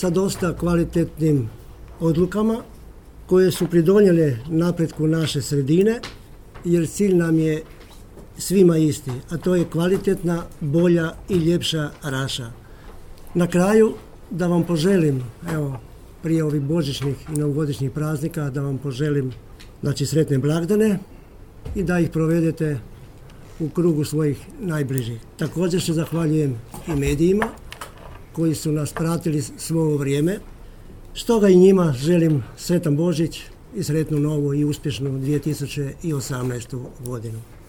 sa dosta kvalitetnim odlukama koje su pridonijele napretku naše sredine, jer cilj nam je svima isti, a to je kvalitetna, bolja i ljepša Raša. Na kraju da vam poželim, evo, prije ovih božićnih i novogodišnjih praznika, da vam poželim sretne blagdane i da ih provedete u krugu svojih najbližih. Također se zahvaljujem i medijima koji su nas pratili svo ovo vrijeme. Stoga i njima želim sretan Božić i sretnu novu i uspješnu 2018. godinu.